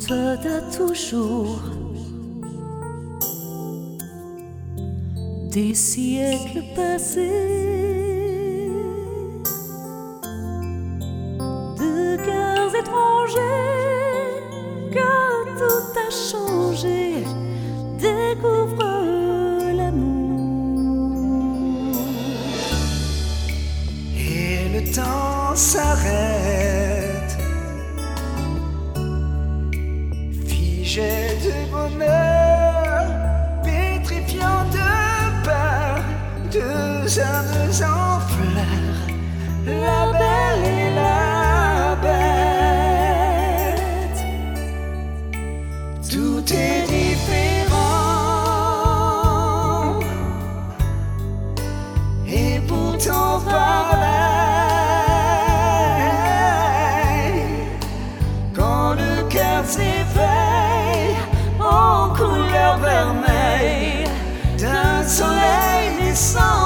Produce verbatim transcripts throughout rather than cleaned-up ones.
Méthode à toujours. Des siècles passés, de cœurs étrangers, que tout a changé. Découvre l'amour. Et le temps s'arrête, figé de bonheur, pétrifiant de peur. Deux âmes en fleurs, la belle et la bête. Tout est différent et pourtant pareil. Quand le cœur s'éveille en couleur vermeille d'un soleil naissant,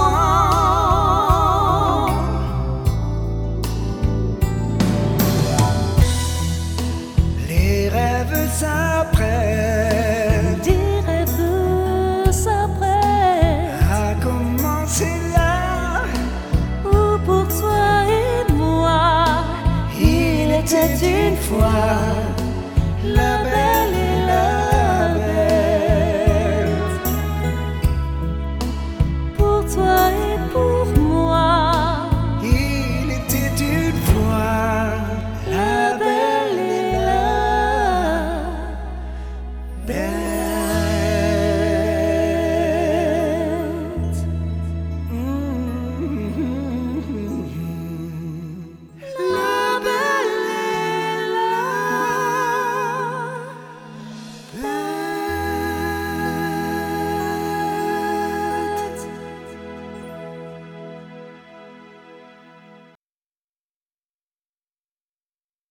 les rêves s'apprêtent, des rêves s'apprêtent à commencer là où pour toi et moi il était une fois.